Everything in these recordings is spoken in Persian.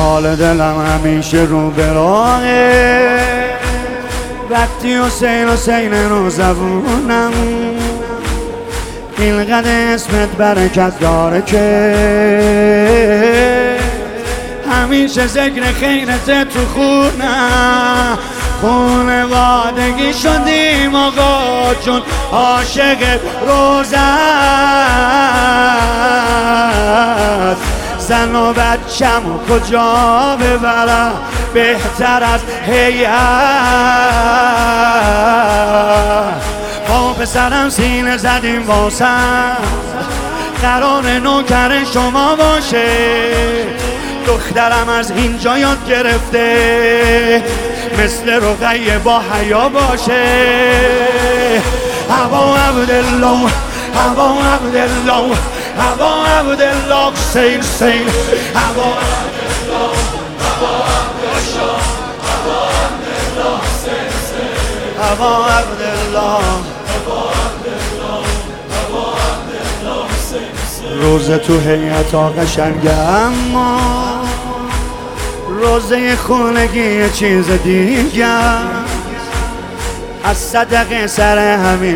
حال دلم همیشه رو به راهه، وقتی حسین رو زبونم اینقدر اسمت برکت داره که همیشه ذکر خیرت تو خونم. خونوادگی شدیم آقا جون، عاشق روزه است. زن و بچم کجا ببرم بهتر از هیئت. با پسرم سینه زدیم واسم، قرار نوکر شما باشه. دخترم از اینجا یاد گرفته مثل رقیه با حیا باشه. ابا عبدالله ابا عبدالله ابا عبدالله حسین حسین ابا عبدالله ابا عبدالله ابا عبدالله روزه تو هیئت قشنگه، اما روزه خونگی یه چیز دیگه. از صدقه سر همین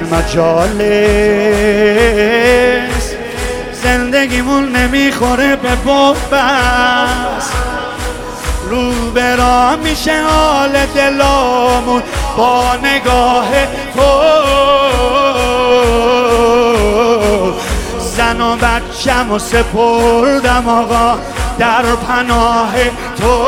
مجالس زندگیمون نمیخوره به بوبست. رو برا میشه حال دلامون با نگاه تو. زن و بچم و سپردم آقا در پناه تو.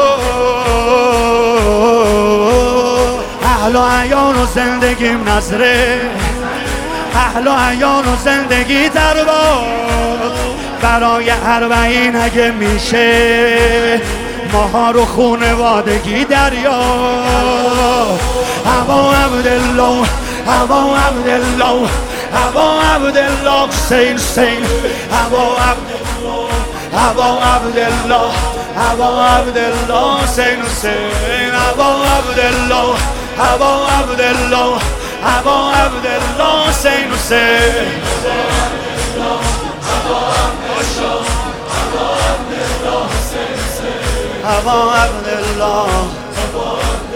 اهل و عیان و زندگیم نظره، اهل و عیان و زندگی دربار. برای اربعین اگه میشه ماها رو خونوادگی دریا. ابا عبدالله ابا عبدالله ابا عبدالله حسین حسین ابا عبدالله ابا عبدالله ابا عبدالله حسین حسین ابا عبدالله ابا عبدالله ابا عبدالله حسین حسین ابا عبدالله